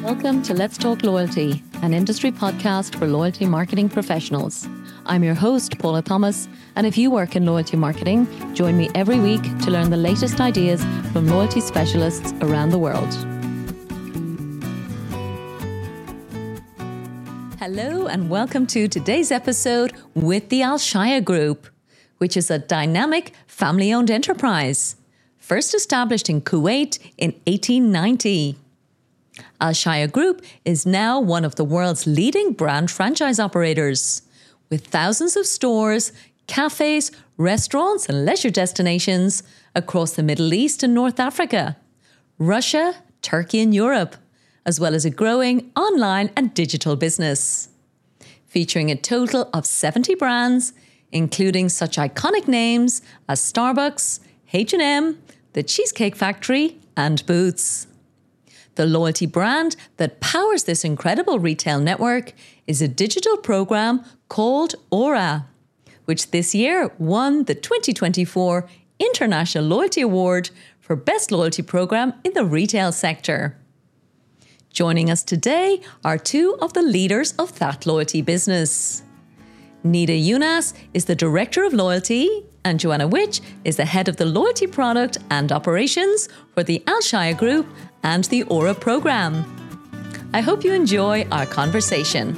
Welcome to Let's Talk Loyalty, an industry podcast for loyalty marketing professionals. I'm your host, Paula Thomas, and if you work in loyalty marketing, join me every week to learn the latest ideas from loyalty specialists around the world. Hello and welcome to today's episode with the Al Shaya Group, which is a dynamic family-owned enterprise, first established in Kuwait in 1890. Al Shaya Group is now one of the world's leading brand franchise operators, with thousands of stores, cafes, restaurants and leisure destinations across the Middle East and North Africa, Russia, Turkey and Europe, as well as a growing online and digital business. Featuring a total of 70 brands, including such iconic names as Starbucks, H&M, The Cheesecake Factory and Boots. The loyalty brand that powers this incredible retail network is a digital program called Aura, which this year won the 2024 International Loyalty Award for Best Loyalty Program in the retail sector. Joining us today are two of the leaders of that loyalty business. Nida Younas is the Director of Loyalty and Joanna Witch is the Head of the Loyalty Product and Operations for the Al Shaya Group and the Aura program. I hope you enjoy our conversation.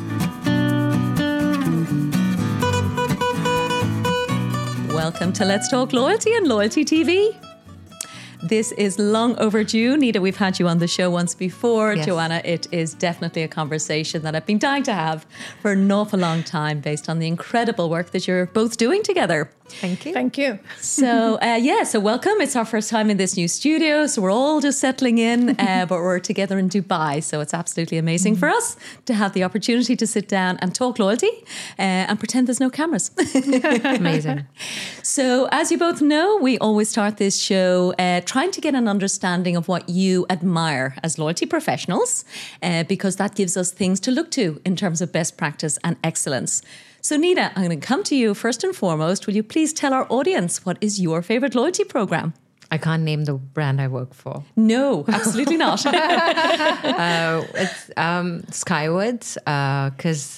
Welcome to Let's Talk Loyalty and Loyalty TV. This is long overdue. Nida, we've had you on the show once before. Yes. Joanna, it is definitely a conversation that I've been dying to have for an awful long time based on the incredible work that you're both doing together. Thank you. Thank you. So welcome. It's our first time in this new studio, so we're all just settling in, but we're together in Dubai, so it's absolutely amazing for us to have the opportunity to sit down and talk loyalty and pretend there's no cameras. Amazing. So as you both know, we always start this show trying to get an understanding of what you admire as loyalty professionals, because that gives us things to look to in terms of best practice and excellence. So Nida, I'm going to come to you first and foremost. Will you please tell our audience what is your favourite loyalty program? I can't name the brand I work for. No, absolutely not. It's Skywards, because,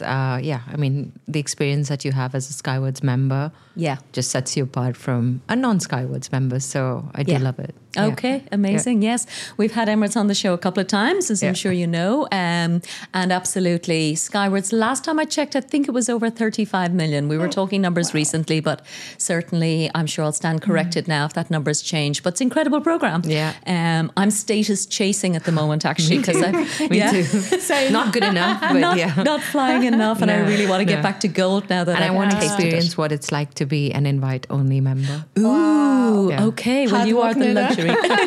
the experience that you have as a Skywards member just sets you apart from a non-Skywards member. So I do love it. Okay, amazing. Yes, we've had Emirates on the show a couple of times, as I'm sure you know, and absolutely Skywards. Last time I checked, I think it was over 35 million. We were talking numbers recently, but certainly I'm sure I'll stand corrected now if that number's changed. But it's an incredible program. Yeah, I'm status chasing at the moment actually because Me too. Not good enough, but not flying enough, and I really want to get back to gold now that I want to tasted experience it. what it's like to be an invite-only member. Ooh, Yeah. okay. Well, Hard you are work, the Nida. luxury.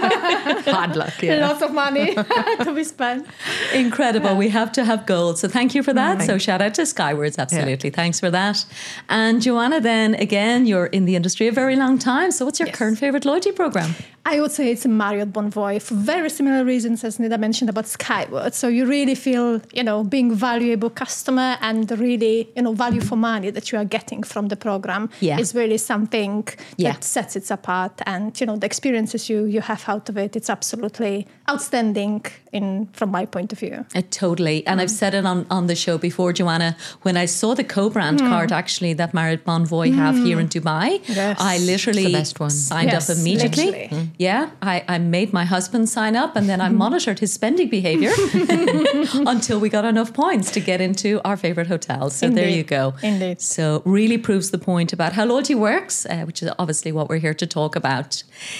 Hard luck, yeah. Lots of money to be spent. Incredible. We have to have gold. So thank you for that. So shout out to Skywards. Absolutely. Thanks for that. And Joanna, then again, you're in the industry a very long time. So what's your current favorite loyalty program? I would say it's Marriott Bonvoy for very similar reasons as Nida mentioned about Skyward. So you really feel, being valuable customer and really, value for money that you are getting from the program is really something that sets it apart. And, the experiences you have out of it, it's absolutely outstanding from my point of view. Totally. And I've said it on the show before, Joanna, when I saw the co-brand card actually that Marriott Bonvoy have here in Dubai, I literally It's the best one. signed up immediately. Literally. Yeah, I made my husband sign up and then I monitored his spending behavior until we got enough points to get into our favourite hotels. So there you go. Indeed. So really proves the point about how loyalty works, which is obviously what we're here to talk about.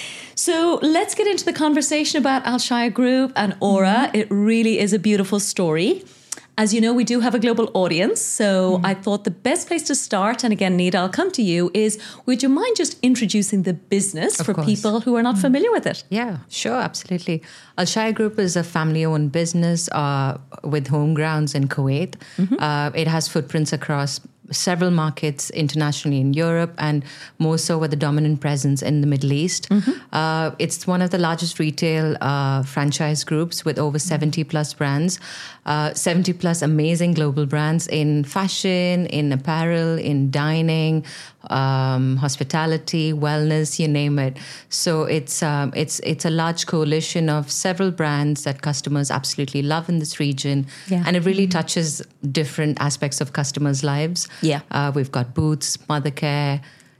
So let's get into the conversation about Al Shaya Group and Aura. It really is a beautiful story. As you know, we do have a global audience, so I thought the best place to start, and again, Nida, I'll come to you, is would you mind just introducing the business for people who are not familiar with it? Yeah, sure, absolutely. Al Shaya Group is a family-owned business with home grounds in Kuwait. It has footprints across several markets internationally in Europe and more so with a dominant presence in the Middle East. It's one of the largest retail franchise groups with over 70 plus brands, 70 plus amazing global brands in fashion, in apparel, in dining, hospitality, wellness, you name it. So it's a large coalition of several brands that customers absolutely love in this region, and it really touches different aspects of customers' lives. We've got Boots, Mothercare,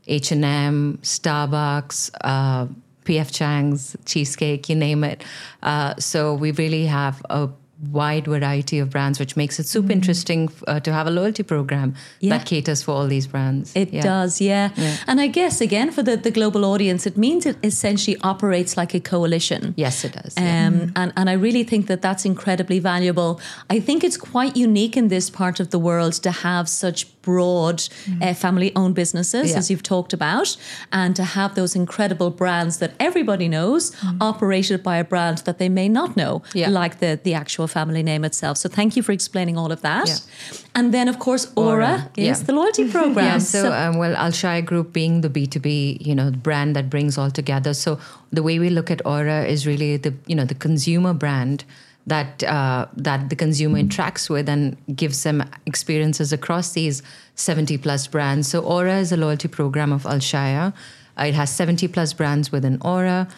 H&M, Starbucks, P.F. Chang's, Cheesecake, you name it. So we really have a wide variety of brands, which makes it super interesting to have a loyalty program that caters for all these brands. It does, And I guess, again, for the global audience, it means it essentially operates like a coalition. Yes, it does. And I really think that that's incredibly valuable. I think it's quite unique in this part of the world to have such broad family-owned businesses, as you've talked about, and to have those incredible brands that everybody knows operated by a brand that they may not know, like the actual family name itself. So thank you for explaining all of that. And then, of course, Aura is the loyalty program. Alshaya Group being the B2B, brand that brings all together. So the way we look at Aura is really the consumer brand that the consumer interacts with and gives them experiences across these 70 plus brands. So Aura is a loyalty program of Alshaya. It has 70 plus brands within Aura.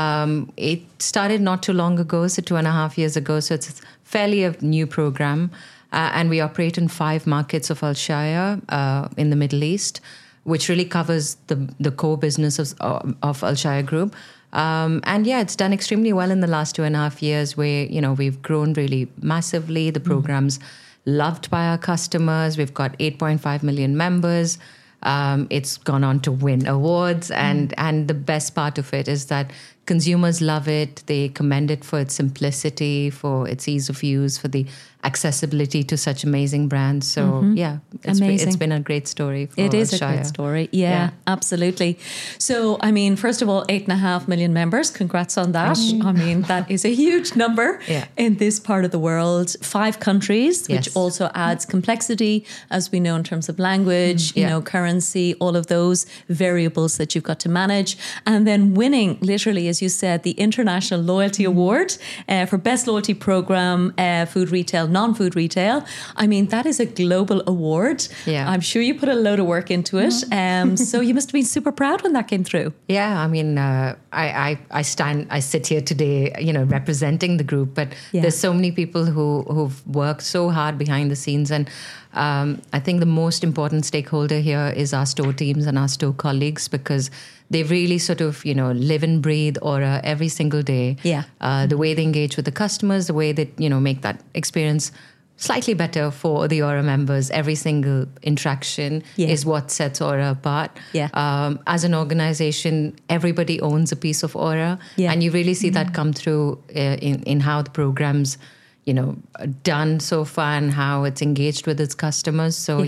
It started not too long ago, so 2.5 years ago. So it's fairly a new program. And we operate in 5 markets of Alshaya in the Middle East, which really covers the core business of Alshaya Group. It's done extremely well in the last 2.5 years where, we've grown really massively. The program's loved by our customers. We've got 8.5 million members. It's gone on to win awards. And the best part of it is that consumers love it. They commend it for its simplicity, for its ease of use, for the accessibility to such amazing brands. So it's been a great story for It is Alshaya. a great story. Yeah, absolutely. So, first of all, 8.5 million members. Congrats on that. That is a huge number in this part of the world. 5 countries, which also adds complexity, as we know, in terms of language, currency, all of those variables that you've got to manage. And then winning, literally, as you said, the International Loyalty Award for Best Loyalty Program, Food Retail, Non-Food Retail. that is a global award. I'm sure you put a load of work into it. So you must have been super proud when that came through. I sit here today, representing the group, but there's so many people who've worked so hard behind the scenes. And I think the most important stakeholder here is our store teams and our store colleagues, because they really sort of, live and breathe Aura every single day. The way they engage with the customers, the way that, make that experience slightly better for the Aura members. Every single interaction is what sets Aura apart. As an organization, everybody owns a piece of Aura. And you really see that come through in how the program's done so far and how it's engaged with its customers. So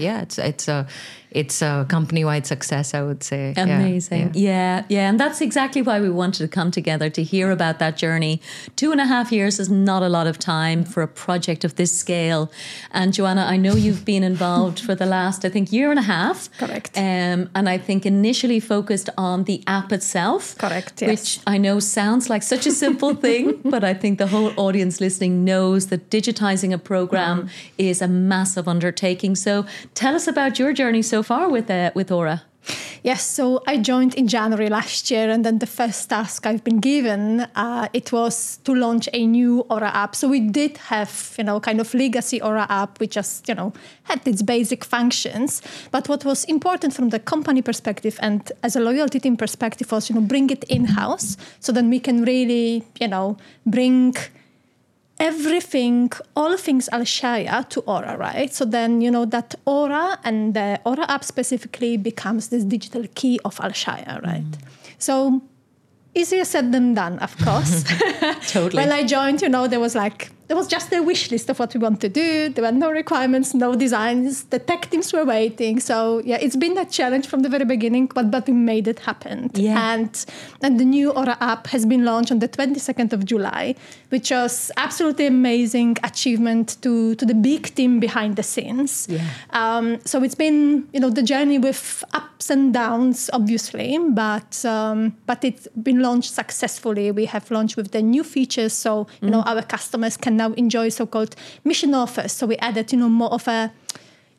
it's a company-wide success, I would say. Amazing. Yeah. And that's exactly why we wanted to come together to hear about that journey. 2.5 years is not a lot of time for a project of this scale. And Joanna, I know you've been involved for the last, I think, 1.5 years. Correct. And I think initially focused on the app itself. Correct, yes. Which I know sounds like such a simple thing, but I think the whole audience listening knows that digitizing a program is a massive undertaking. So tell us about your journey so far with Aura. Yes, so I joined in January last year, and then the first task I've been given, it was to launch a new Aura app. So we did have, kind of legacy Aura app, which just, had its basic functions. But what was important from the company perspective and as a loyalty team perspective was, bring it in-house so then we can really, bring everything, all things Alshaya to Aura, right? So then, that Aura and the Aura app specifically becomes this digital key of Alshaya, right? So easier said than done, of course. Totally. When I joined, there was just a wish list of what we want to do. There were no requirements, no designs. The tech teams were waiting. So it's been a challenge from the very beginning, but we made it happen. And the new Aura app has been launched on the 22nd of July, which was absolutely amazing achievement to the big team behind the scenes. So it's been, the journey with ups and downs, obviously, but it's been launched successfully. We have launched with the new features. So, our customers can now enjoy so-called mission offers. So we added, more of a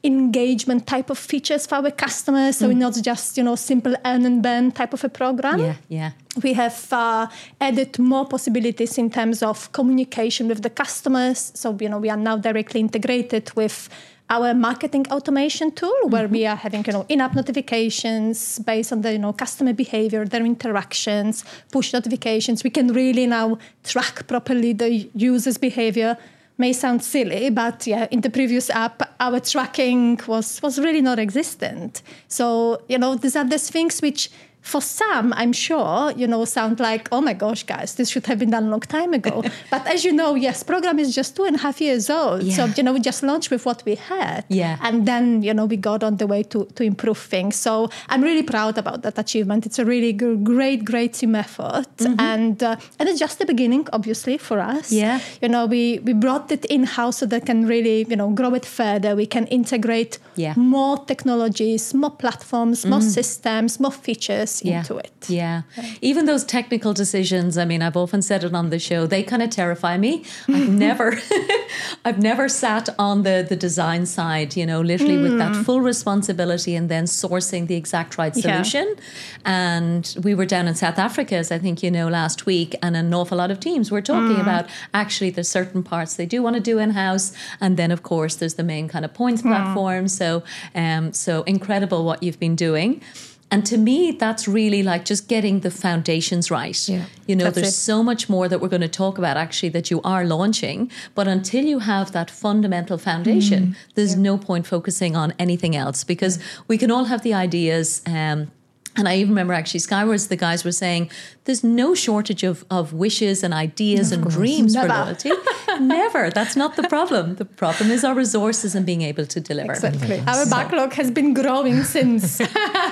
engagement type of features for our customers. So not just, simple earn and burn type of a program. Yeah. We have added more possibilities in terms of communication with the customers. So, we are now directly integrated with our marketing automation tool, where we are having, in-app notifications based on the, customer behavior, their interactions, push notifications. We can really now track properly the user's behavior. May sound silly, but in the previous app, our tracking was really not existent. So, these are these things which, for some, I'm sure, sound like, oh my gosh, guys, this should have been done a long time ago. But as you know, yes, program is just 2.5 years old. Yeah. So, we just launched with what we had. Yeah. And then, we got on the way to improve things. So I'm really proud about that achievement. It's a really great team effort. And it's just the beginning, obviously, for us. Yeah. We brought it in-house so that can really, grow it further. We can integrate more technologies, more platforms, more systems, more features into it. Yeah. Even those technical decisions, I mean, I've often said it on the show, they kind of terrify me. I've never sat on the design side, literally with that full responsibility and then sourcing the exact right solution. And we were down in South Africa, as I think last week, and an awful lot of teams were talking about actually there's certain parts they do want to do in-house. And then, of course, there's the main kind of points platform. So incredible what you've been doing. And to me, that's really like just getting the foundations right. Yeah, there's so much more that we're going to talk about actually that you are launching. But until you have that fundamental foundation, there's no point focusing on anything else, because we can all have the ideas. And I even remember actually Skywards, the guys were saying there's no shortage of wishes and ideas and dreams for loyalty. Never. That's not the problem. The problem is our resources and being able to deliver. Exactly. Our backlog has been growing since.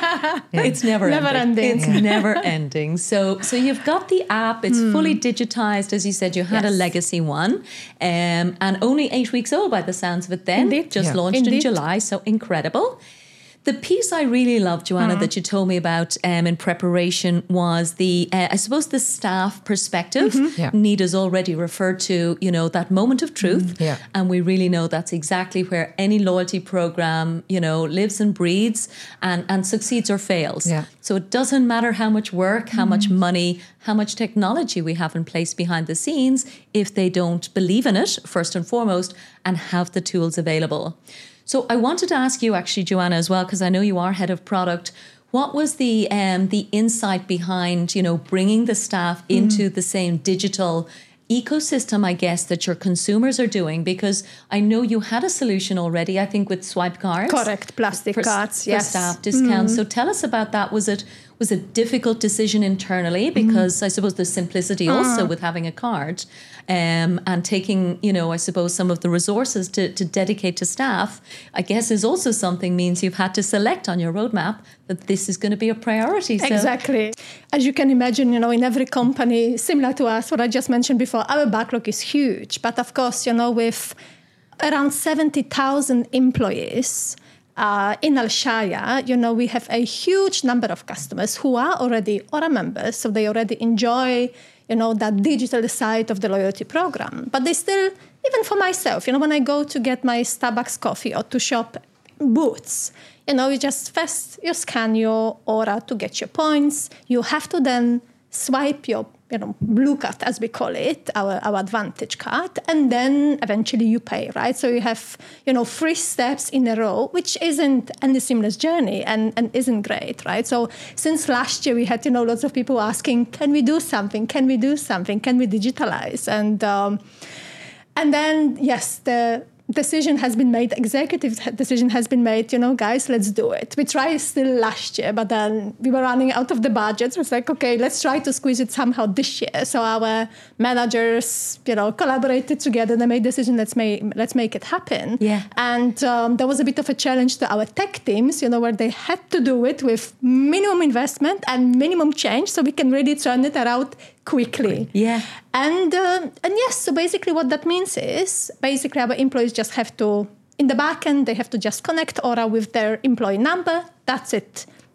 It's never ending. It's never ending. So you've got the app. It's fully digitized. As you said, you had a legacy one. And only 8 weeks old by the sounds of it then. Indeed. Just launched in July. So incredible. The piece I really loved, Joanna, that you told me about in preparation was I suppose the staff perspective. Nida's already referred to, that moment of truth. And we really know that's exactly where any loyalty program, lives and breathes and succeeds or fails. So it doesn't matter how much work, how much money, how much technology we have in place behind the scenes if they don't believe in it, first and foremost, and have the tools available. So I wanted to ask you actually, Joanna, as well, because I know you are head of product. What was the insight behind, bringing the staff into the same digital ecosystem, I guess, that your consumers are doing? Because I know you had a solution already, I think, with swipe cards. Correct, plastic cards, for staff discounts. So tell us about that. Was it a difficult decision internally? Because I suppose the simplicity also with having a card and taking, I suppose some of the resources to dedicate to staff, I guess is also something means you've had to select on your roadmap that this is going to be a priority. So. Exactly. As you can imagine, in every company similar to us, what I just mentioned before, our backlog is huge. But of course, with around 70,000 employees, in Alshaya, we have a huge number of customers who are already Aura members, so they already enjoy, that digital side of the loyalty program. But they still, even for myself, when I go to get my Starbucks coffee or to shop Boots, you just first, you scan your Aura to get your points. You have to then swipe your blue card, as we call it, our Advantage card, and then eventually you pay, right? So you have, 3 steps in a row, which isn't any seamless journey and isn't great, right? So since last year, we had, lots of people asking, can we do something? Can we do something? Can we digitalize? And then, yes, the decision has been made, executive decision has been made, guys, let's do it. We tried still last year, but then we were running out of the budget. So it's like, okay, let's try to squeeze it somehow this year. So our managers, collaborated together. They made decision, let's make it happen. Yeah. And there was a bit of a challenge to our tech teams, where they had to do it with minimum investment and minimum change so we can really turn it around quickly. Yeah. And yes, so basically what that means is basically our employees just have to, in the back end, they have to just connect Aura with their employee number. That's it.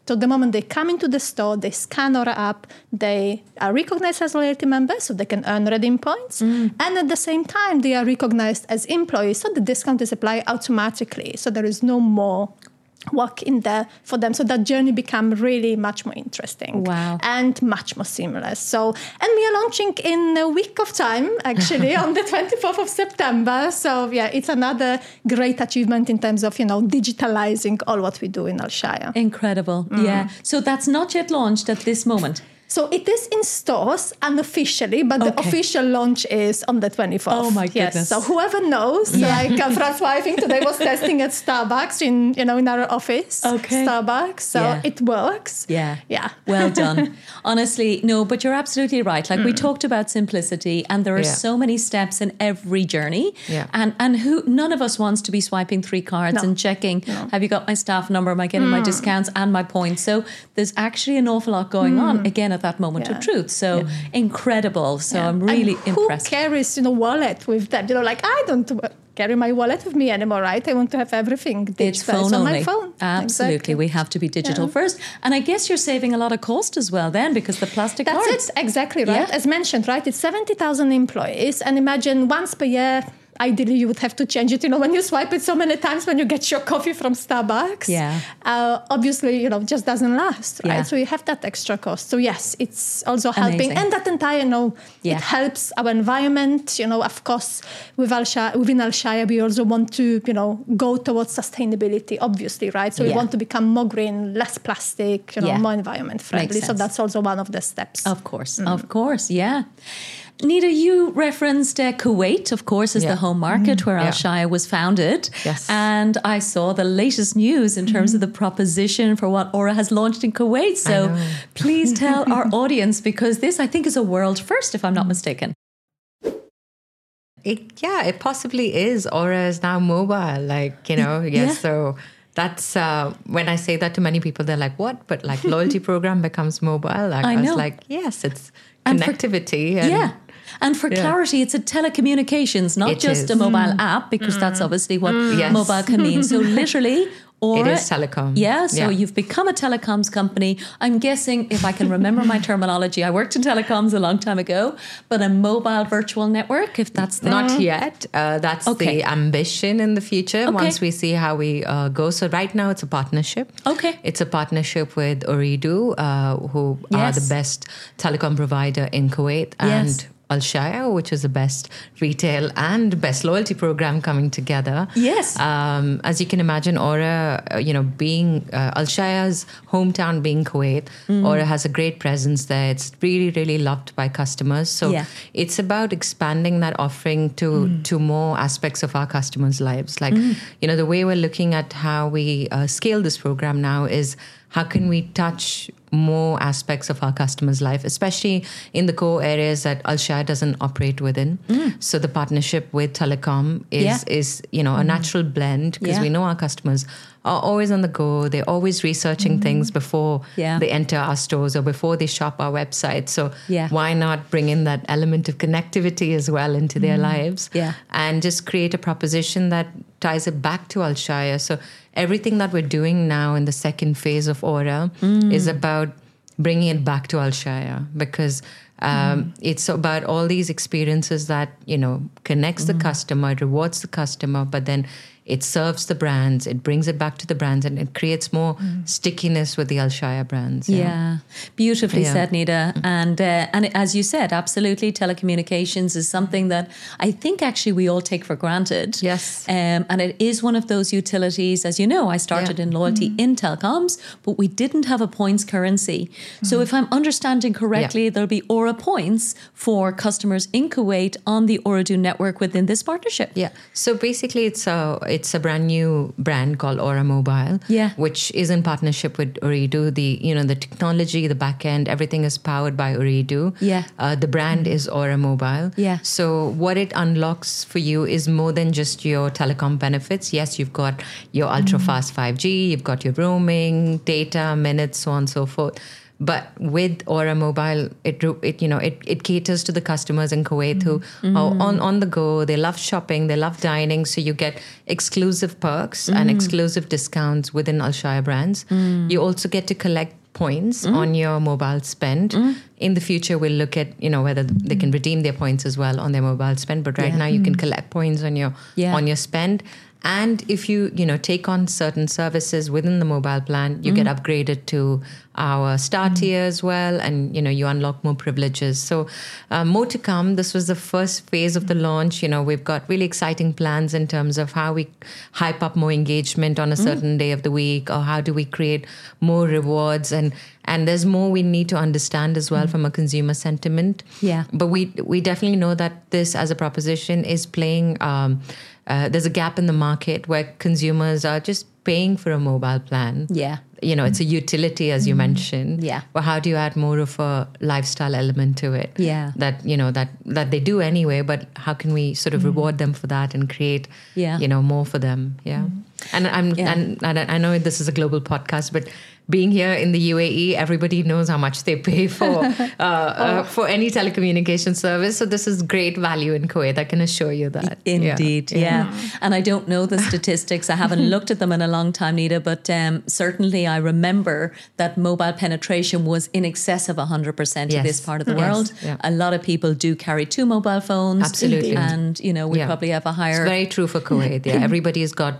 So the moment they come into the store, they scan Aura app, they are recognized as loyalty members, so they can earn redeem points. And at the same time, they are recognized as employees, so the discount is applied automatically. So there is no more work in there for them. So that journey become really much more interesting. Wow. And much more seamless. So, and we are launching in a week of time, actually, on the 24th of September. So yeah, it's another great achievement in terms of, digitalizing all what we do in Alshaya. Incredible. Yeah. So that's not yet launched at this moment. So it is in stores unofficially, but the official launch is on the 24th. Oh my goodness. Yes. So whoever knows, like Francois, I think today was testing at Starbucks in our office. Okay. Starbucks. So it works. Yeah. Yeah. Well done. Honestly, no, but you're absolutely right. Like we talked about simplicity, and there are so many steps in every journey. Yeah. And none of us wants to be swiping 3 cards and checking, have you got my staff number? Am I getting my discounts and my points? So there's actually an awful lot going on again at that moment of truth. So incredible. So I'm really impressed. Who carries, wallet with that? I don't carry my wallet with me anymore, right? I want to have everything digitized It's phone on only. my phone. Absolutely. Exactly. We have to be digital first. And I guess you're saving a lot of cost as well then, because the plastic That's cards. it. Exactly right. Yeah. As mentioned, right? It's 70,000 employees. And imagine once per year, ideally you would have to change it. When you swipe it so many times when you get your coffee from Starbucks, obviously, just doesn't last, right? Yeah. So you have that extra cost. So yes, it's also helping. Amazing. And that entire, it helps our environment. Of course, within Alshaya, we also want to, go towards sustainability, obviously, right? So we want to become more green, less plastic, more environment friendly. So that's also one of the steps. Of course, yeah. Nida, you referenced Kuwait, of course, as the home market where Alshaya was founded. Yes. And I saw the latest news in terms of the proposition for what Aura has launched in Kuwait. So please tell our audience, because this, I think, is a world first, if I'm not mistaken. It possibly is. Aura is now mobile, so that's when I say that to many people, they're like, what? But loyalty program becomes mobile. I was like, yes, it's connectivity. And for clarity, it's a telecommunications, not just a mobile app, because that's obviously what mobile can mean. So literally, Aura, it is telecom. Yeah, so you've become a telecoms company. I'm guessing, if I can remember my terminology, I worked in telecoms a long time ago, but a mobile virtual network, if that's the... Not yet. That's the ambition in the future, once we see how we go. So right now, it's a partnership. Okay. It's a partnership with Ooredoo, who are the best telecom provider in Kuwait. And Alshaya, which is the best retail and best loyalty program coming together. Yes. As you can imagine, Aura, being Alshaya's hometown being Kuwait, Aura has a great presence there. It's really, really loved by customers. So it's about expanding that offering to more aspects of our customers' lives. Like, the way we're looking at how we scale this program now is how can we touch more aspects of our customers' life, especially in the core areas that Alshaya doesn't operate within. So the partnership with telecom is a natural blend, because we know our customers are always on the go. They're always researching things before they enter our stores or before they shop our website. So why not bring in that element of connectivity as well into their lives and just create a proposition that ties it back to Alshaya. So everything that we're doing now in the second phase of Aura is about bringing it back to Alshaya, because it's about all these experiences that, connects the customer, rewards the customer, but then it serves the brands, it brings it back to the brands, and it creates more stickiness with the Alshaya brands. Yeah. Beautifully said, Nida. And as you said, absolutely, telecommunications is something that I think actually we all take for granted. Yes. And it is one of those utilities. As you know, I started in loyalty in telecoms, but we didn't have a points currency. So if I'm understanding correctly, there'll be Aura points for customers in Kuwait on the Ooredoo network within this partnership. Yeah. So basically, it's a brand new brand called Aura Mobile, which is in partnership with Ooredoo. The technology, the back end, everything is powered by Ooredoo. The brand is Aura Mobile. So what it unlocks for you is more than just your telecom benefits. Yes, you've got your ultra fast 5G, you've got your roaming, data, minutes, so on and so forth. But with Aura Mobile, it caters to the customers in Kuwait who are on the go. They love shopping, they love dining. So you get exclusive perks and exclusive discounts within Alshaya brands. You also get to collect points on your mobile spend. In the future, we'll look at whether they can redeem their points as well on their mobile spend. But right now, you can collect points on your spend. And if you take on certain services within the mobile plan, you get upgraded to our star tier as well, and you unlock more privileges. So more to come. This was the first phase of the launch. We've got really exciting plans in terms of how we hype up more engagement on a certain day of the week, or how do we create more rewards, and there's more we need to understand as well from a consumer sentiment. Yeah. But we definitely know that this as a proposition is playing. There's a gap in the market where consumers are just paying for a mobile plan. Yeah. It's a utility, as you mentioned. Yeah. But how do you add more of a lifestyle element to it? Yeah. That that they do anyway, but how can we sort of reward them for that and create more for them? Yeah. And I know this is a global podcast, but being here in the UAE, everybody knows how much they pay for any telecommunication service. So this is great value in Kuwait. I can assure you that. Indeed, yeah. And I don't know the statistics. I haven't looked at them in a long time, Nida, but certainly I remember that mobile penetration was in excess of 100% in this part of the world. Yeah. A lot of people do carry 2 mobile phones. Absolutely. And, we probably have a higher... It's very true for Kuwait. Yeah. Everybody's got,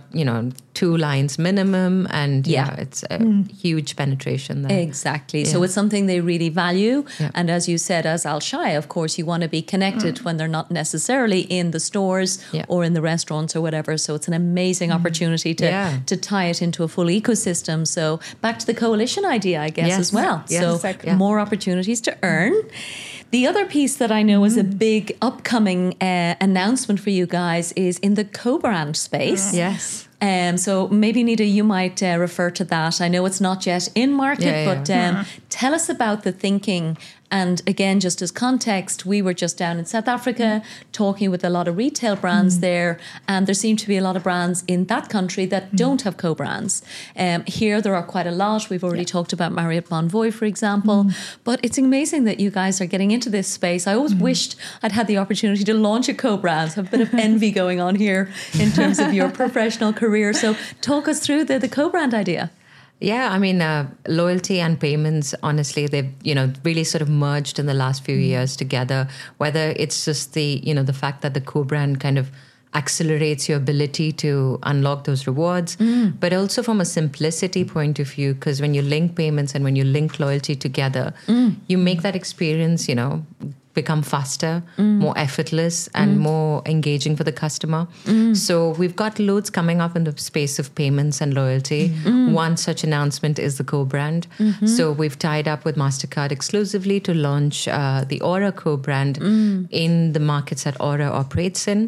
2 lines minimum, and it's a huge penetration there. Exactly. So it's something they really value. Yeah. And as you said, as Alshaya, of course, you want to be connected when they're not necessarily in the stores or in the restaurants or whatever. So it's an amazing opportunity to tie it into a full ecosystem. So back to the coalition idea, I guess, as well. Yes. So exactly. More opportunities to earn. The other piece that I know is a big upcoming announcement for you guys is in the co-brand space. Yes. So maybe, Nida, you might refer to that. I know it's not yet in market, but tell us about the thinking. And again, just as context, we were just down in South Africa talking with a lot of retail brands there, and there seem to be a lot of brands in that country that don't have co-brands. Here, there are quite a lot. We've already talked about Marriott Bonvoy, for example. But it's amazing that you guys are getting into this space. I always wished I'd had the opportunity to launch a co-brand. So a bit of envy going on here in terms of your professional career. So talk us through the co-brand idea. Yeah, I mean, loyalty and payments, honestly, they've, really sort of merged in the last few years together, whether it's just the fact that the co-brand kind of accelerates your ability to unlock those rewards, but also from a simplicity point of view, because when you link payments and when you link loyalty together, you make that experience, become faster, more effortless, and more engaging for the customer. So we've got loads coming up in the space of payments and loyalty. One such announcement is the co-brand. So we've tied up with MasterCard exclusively to launch the Aura co-brand in the markets that Aura operates in.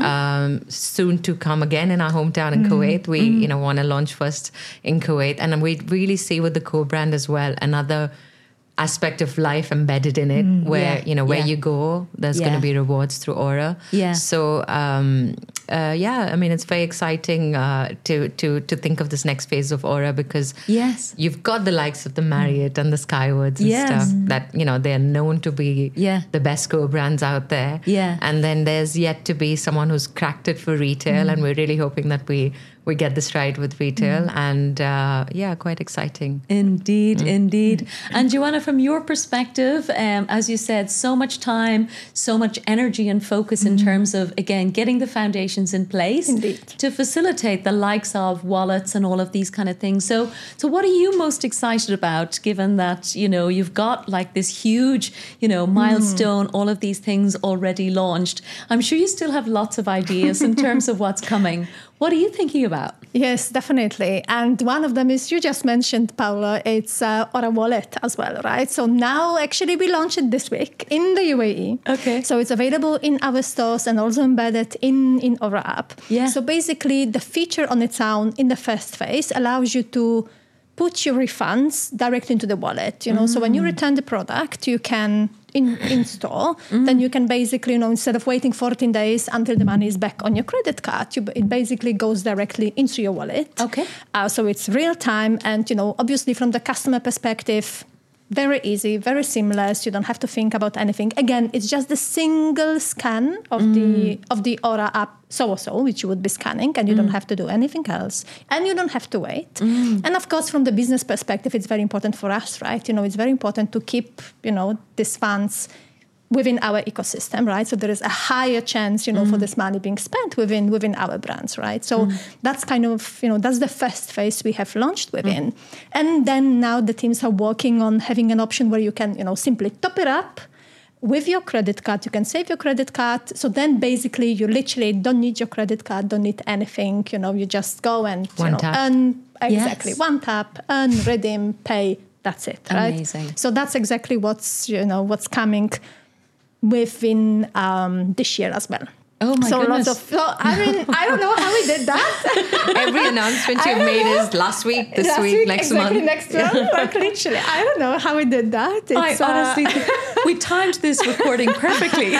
Soon to come again in our hometown in Kuwait. We want to launch first in Kuwait. And we really see with the co-brand as well another aspect of life embedded in it, where where you go, there's going to be rewards through Aura. So I mean, it's very exciting to think of this next phase of Aura, because you've got the likes of the Marriott and the Skywards and stuff that they're known to be the best co-brands out there. And then there's yet to be someone who's cracked it for retail, and we're really hoping that we get this right with retail, and quite exciting. Indeed. And Joanna, from your perspective, as you said, so much time, so much energy and focus in terms of, again, getting the foundations in place to facilitate the likes of wallets and all of these kind of things. So what are you most excited about, given that, you've got like this huge, milestone, all of these things already launched? I'm sure you still have lots of ideas in terms of what's coming. What are you thinking about? Yes, definitely. And one of them is, you just mentioned, Paula, it's Aura Wallet as well, right? So now actually we launched it this week in the UAE. Okay. So it's available in our stores and also embedded in Aura app. Yeah. So basically the feature on its own in the first phase allows you to put your refunds directly into the wallet. So when you return the product, you can in store, then you can basically, instead of waiting 14 days until the money is back on your credit card, it basically goes directly into your wallet. Okay. So it's real time, and obviously from the customer perspective, very easy, very seamless. You don't have to think about anything. Again, it's just the single scan of the Aura app, which you would be scanning, and you don't have to do anything else, and you don't have to wait. And of course, from the business perspective, it's very important for us, right? It's very important to keep, these funds within our ecosystem, right? So there is a higher chance, for this money being spent within our brands, right? So that's kind of, that's the first phase we have launched within. And then now the teams are working on having an option where you can, simply top it up with your credit card. You can save your credit card. So then basically you literally don't need your credit card, don't need anything, you just go and, earn, exactly, one tap, earn, redeem, pay, that's it, right? Amazing. So that's exactly what's coming within this year as well. Oh my goodness. I don't know how we did that. Every announcement you've made is last week, this week, next exactly, month. Next month, like literally. I don't know how we did that. I honestly think we timed this recording perfectly.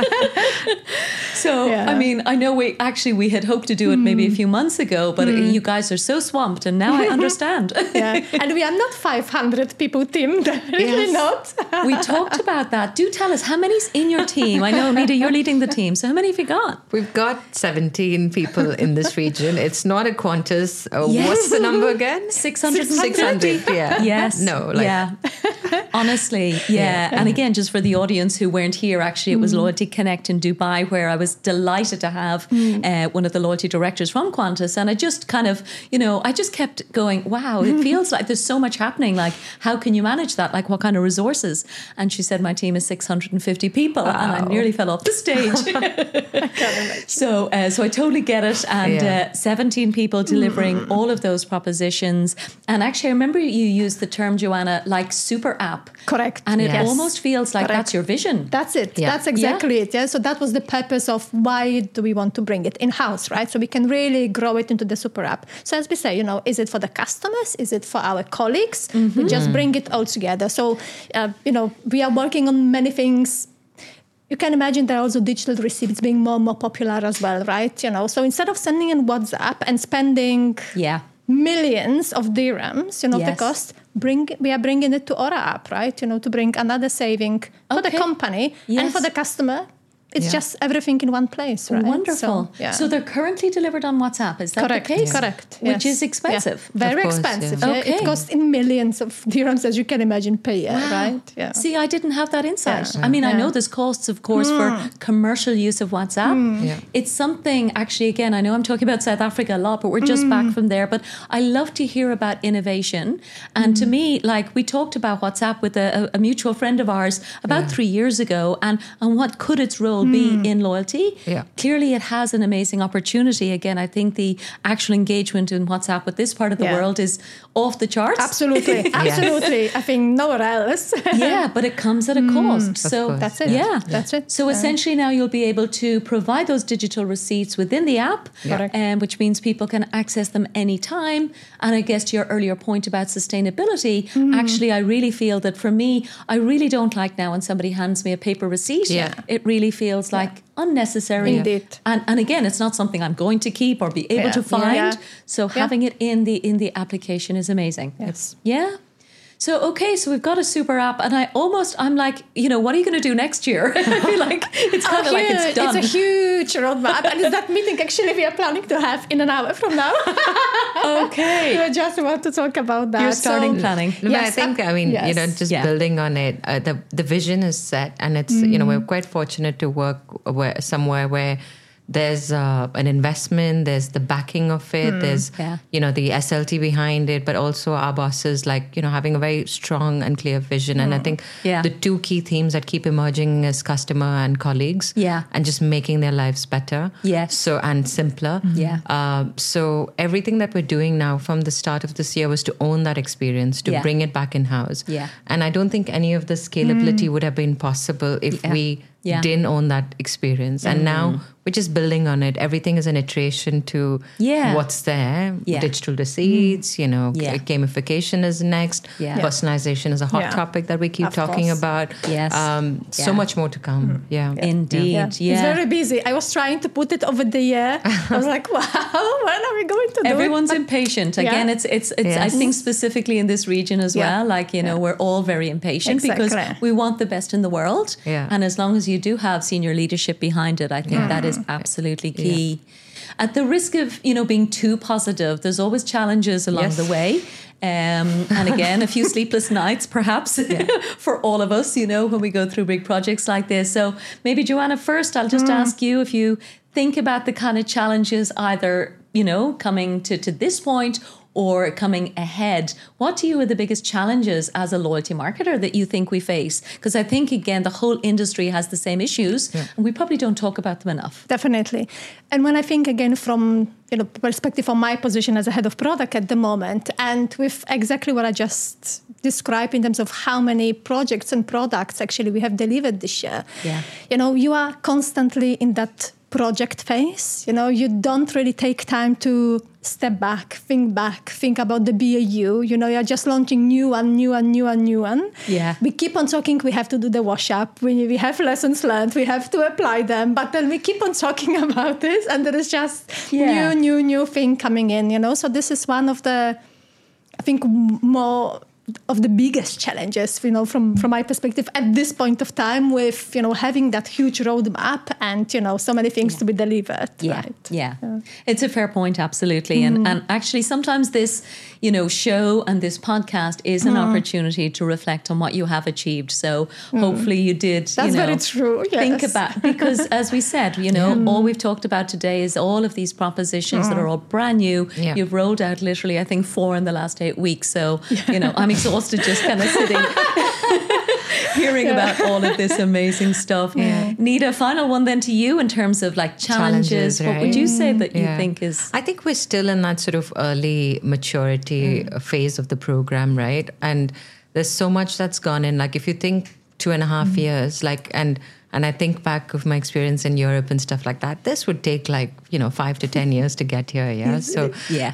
So, I mean, I know we had hoped to do it maybe a few months ago, but you guys are so swamped, and now I understand. And we are not 500 people team, definitely not. We talked about that. Do tell us, how many's in your team? I know, Nida, you're leading the team, so how many have you got? We've got 17 people in this region. It's not a Qantas. What's the number again? 650. Yeah. Yes. No. Honestly, yeah. And again, just for the audience who weren't here, actually, it was Loyalty Connect in Dubai, where I was delighted to have one of the loyalty directors from Qantas. And I just kind of, I just kept going, wow, it feels like there's so much happening. Like, how can you manage that? Like, what kind of resources? And she said, my team is 650 people. Wow. And I nearly fell off the stage. So I totally get it. And 17 people delivering all of those propositions. And actually, I remember you used the term, Joanna, like super app. Correct. And it almost feels like that's your vision. That's it. Yeah. That's exactly it. Yeah. So that was the purpose of why do we want to bring it in-house, right? So we can really grow it into the super app. So as we say, is it for the customers? Is it for our colleagues? We just bring it all together. So, we are working on many things. You can imagine there are also digital receipts being more and more popular as well, right? So instead of sending in WhatsApp and spending millions of dirhams, the cost, we are bringing it to Aura app, right? To bring another saving for the company and for the customer. It's just everything in one place, right? Wonderful. So they're currently delivered on WhatsApp, is that correct? The case? Correct. Which is expensive. Yeah. Very expensive. Yeah. Okay. It costs in millions of dirhams, as you can imagine, per year, right? Yeah. See, I didn't have that insight. I mean, I know there's costs, of course, for commercial use of WhatsApp. It's something, actually, again, I know I'm talking about South Africa a lot, but we're just back from there. But I love to hear about innovation. And to me, like, we talked about WhatsApp with a mutual friend of ours about 3 years ago, and what could its role be in loyalty. Clearly it has an amazing opportunity. Again, I think the actual engagement in WhatsApp with this part of the world is off the charts. Absolutely. I think nowhere else. But it comes at a cost. So that's it. That's it. So essentially now you'll be able to provide those digital receipts within the app, which means people can access them anytime. And I guess to your earlier point about sustainability, actually I really feel that for me, I really don't like now when somebody hands me a paper receipt. It really feels like unnecessary. Indeed. And again, it's not something I'm going to keep or be able to find. So having it in the application is amazing. Yes. Yeah. So, okay, so we've got a super app, and I'm like, what are you going to do next year? I feel like it's kind of like it's done. It's a huge roadmap, and it's that meeting actually we are planning to have in an hour from now. Okay. We just want to talk about that. You're starting planning. I think, building on it, the vision is set, and it's, we're quite fortunate to work somewhere where there's an investment, there's the backing of it, there's, the SLT behind it, but also our bosses, having a very strong and clear vision. And I think the two key themes that keep emerging is customer and colleagues and just making their lives better. And simpler. So everything that we're doing now from the start of this year was to own that experience, to bring it back in-house. And I don't think any of the scalability would have been possible if we didn't own that experience. And now we're just building on it. Everything is an iteration to what's there. Digital receipts, gamification is next. Personalization is a hot topic that we keep talking about. Yes. So much more to come. Indeed. Yeah. It's very busy. I was trying to put it over the year. I was like, wow, when are we going to do Everyone's it? impatient. Again, it's I think specifically in this region as well, like, we're all very impatient because we want the best in the world. Yeah. And as long as you do have senior leadership behind it, I think that is absolutely key. At the risk of, being too positive, there's always challenges along the way. And again, a few sleepless nights, perhaps, for all of us, when we go through big projects like this. So maybe, Joanna, first, I'll just ask you if you think about the kind of challenges either, coming to this point or coming ahead. What to you are the biggest challenges as a loyalty marketer that you think we face? Because I think, again, the whole industry has the same issues and we probably don't talk about them enough. Definitely. And when I think, again, from perspective from my position as a head of product at the moment, and with exactly what I just described in terms of how many projects and products actually we have delivered this year, you are constantly in that project phase. You don't really take time to step back, think about the BAU. You're just launching new one. Yeah. We keep on talking, we have to do the wash up. We have lessons learned, we have to apply them, but then we keep on talking about this and there is just new thing coming in, So this is one of the, I think, more of the biggest challenges, from my perspective at this point of time with, having that huge roadmap and, so many things to be delivered. Yeah, right? yeah. It's a fair point, absolutely. And actually sometimes this, show and this podcast is an opportunity to reflect on what you have achieved. So hopefully you did, That's very true. Yes. Think about, because as we said, all we've talked about today is all of these propositions that are all brand new. Yeah. You've rolled out literally, I think, 4 in the last 8 weeks. So, I'm exhausted just kind of sitting hearing about all of this amazing stuff. Nita, final one then to you in terms of like challenges. Right? What would you say that you think is? I think we're still in that sort of early maturity phase of the program, right? And there's so much that's gone in. Like if you think 2.5 years, like and I think back of my experience in Europe and stuff like that, this would take 5 to 10 years to get here. Yeah. So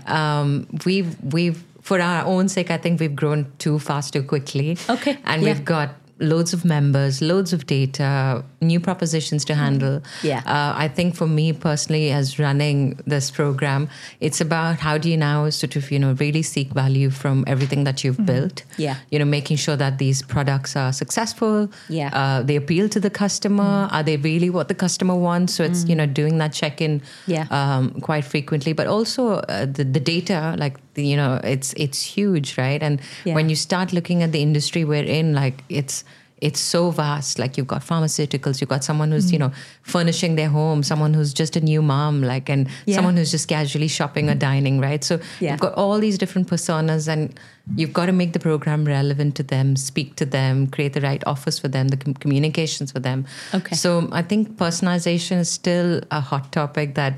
we've for our own sake, I think we've grown too fast, too quickly. Okay. And we've got loads of members, loads of data, new propositions to handle. I think for me personally, as running this program, it's about how do you now sort of, really seek value from everything that you've built. Making sure that these products are successful. They appeal to the customer. Are they really what the customer wants? So it's, doing that check-in quite frequently. But also the data, it's huge, right? And when you start looking at the industry we're in, it's so vast. Like you've got pharmaceuticals, you've got someone who's, furnishing their home, someone who's just a new mom, and someone who's just casually shopping or dining, right? So you've got all these different personas and you've got to make the program relevant to them, speak to them, create the right offers for them, the communications for them. Okay. So I think personalization is still a hot topic that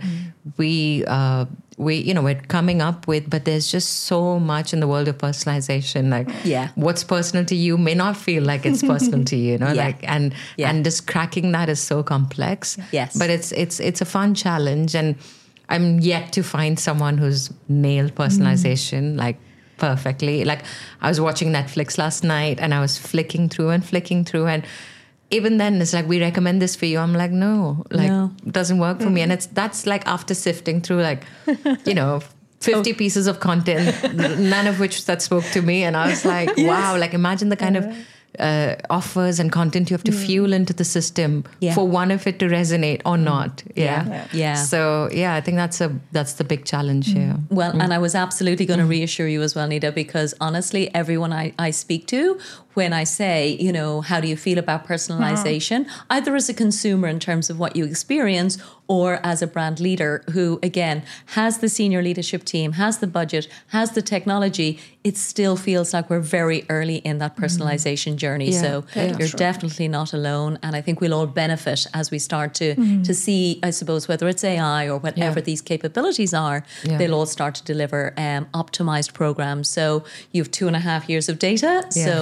we're coming up with, but there's just so much in the world of personalization. What's personal to you may not feel like it's personal to you, and just cracking that is so complex. Yes. But it's a fun challenge, and I'm yet to find someone who's nailed personalization perfectly. Like I was watching Netflix last night and I was flicking through and even then it's like, we recommend this for you. I'm like, no, it doesn't work for me. And that's after sifting through 50 pieces of content, none of which that spoke to me. And I was like, wow, imagine the kind of offers and content you have to fuel into the system for one of it to resonate or not. So I think that's the big challenge here. Well, and I was absolutely going to reassure you as well, Nita, because honestly, everyone I speak to, when I say, how do you feel about personalization, either as a consumer in terms of what you experience or as a brand leader who, again, has the senior leadership team, has the budget, has the technology, it still feels like we're very early in that personalization journey. So you're definitely not alone. And I think we'll all benefit as we start to see, I suppose, whether it's AI or whatever these capabilities are, they'll all start to deliver optimized programs. So you have 2.5 years of data. So I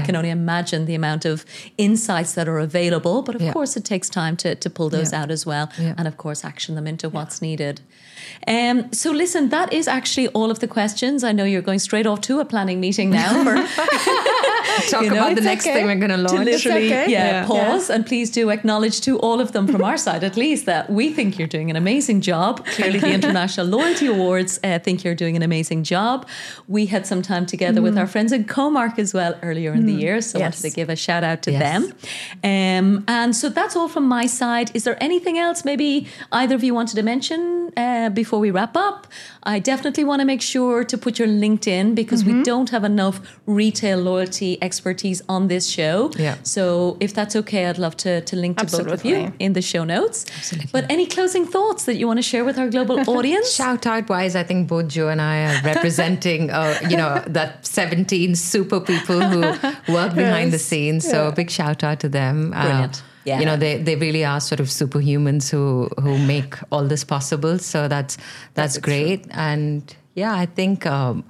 can only imagine the amount of insights that are available. But of course, it takes time to pull those out as well. Yeah. And of course, action them into what's needed. So listen, that is actually all of the questions. I know you're going straight off to a planning meeting now for talk about the next thing we're going to launch. To literally, pause and please do acknowledge to all of them from our side, at least, that we think you're doing an amazing job. Clearly, the International Loyalty Awards think you're doing an amazing job. We had some time together with our friends in Comark as well earlier in the year, so I wanted to give a shout out to them. And so that's all from my side. Is there anything else maybe either of you wanted to mention before we wrap up? I definitely want to make sure to put your LinkedIn, because we don't have enough retail loyalty expertise on this show. Yeah. So if that's okay, I'd love to link to both of you in the show notes. Absolutely. But any closing thoughts that you want to share with our global audience? Shout out wise, I think both Joe and I are representing, that 17 super people who work behind the scenes. So a big shout out to them. Brilliant. Yeah. They really are sort of superhumans who make all this possible. So that's great. True. And I think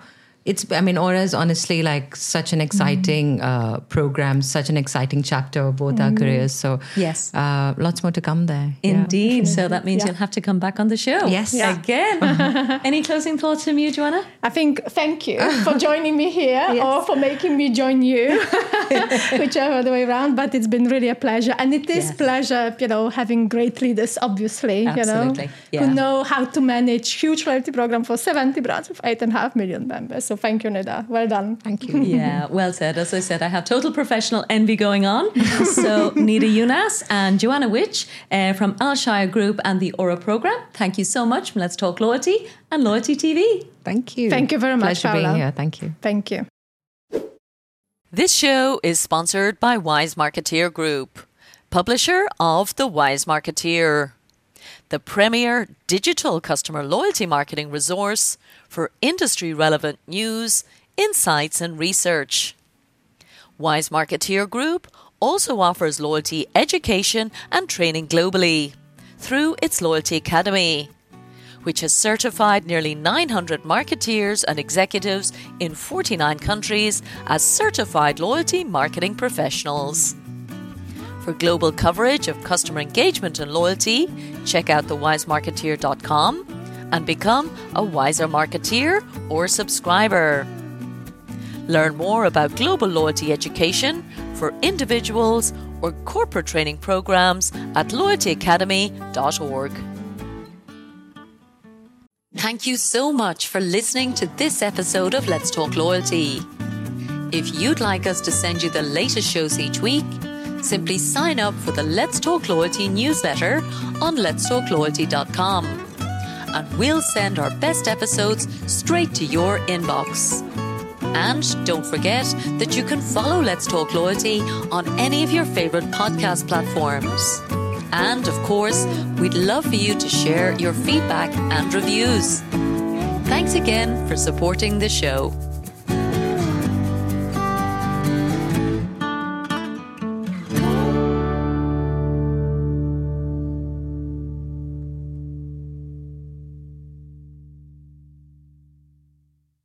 Aura is honestly like such an exciting program, such an exciting chapter of both our careers. So yes, lots more to come there. Indeed. Yeah. So that means you'll have to come back on the show. Yes. Yeah. Again. Any closing thoughts from you, Joanna? I think thank you for joining me here or for making me join you, whichever the way around. But it's been really a pleasure. And it is pleasure, having great leaders, obviously, absolutely. Who know how to manage huge loyalty program for 70 brands with 8.5 million members. So thank you, Nida. Well done. Thank you. Yeah, well said. As I said, I have total professional envy going on. So Nida Younas and Joanna Witch from Al Shire Group and the Aura program, thank you so much from Let's Talk Loyalty and Loyalty TV. Thank you. Thank you very much, Pleasure being here. Thank you. Thank you. This show is sponsored by Wise Marketeer Group, publisher of The Wise Marketeer, the premier digital customer loyalty marketing resource for industry-relevant news, insights and research. Wise Marketeer Group also offers loyalty education and training globally through its Loyalty Academy, which has certified nearly 900 marketeers and executives in 49 countries as certified loyalty marketing professionals. For global coverage of customer engagement and loyalty, check out thewisemarketeer.com and become a wiser marketeer or subscriber. Learn more about global loyalty education for individuals or corporate training programs at loyaltyacademy.org. Thank you so much for listening to this episode of Let's Talk Loyalty. If you'd like us to send you the latest shows each week, simply sign up for the Let's Talk Loyalty newsletter on letstalkloyalty.com, and we'll send our best episodes straight to your inbox. And don't forget that you can follow Let's Talk Loyalty on any of your favorite podcast platforms. And of course, we'd love for you to share your feedback and reviews. Thanks again for supporting the show.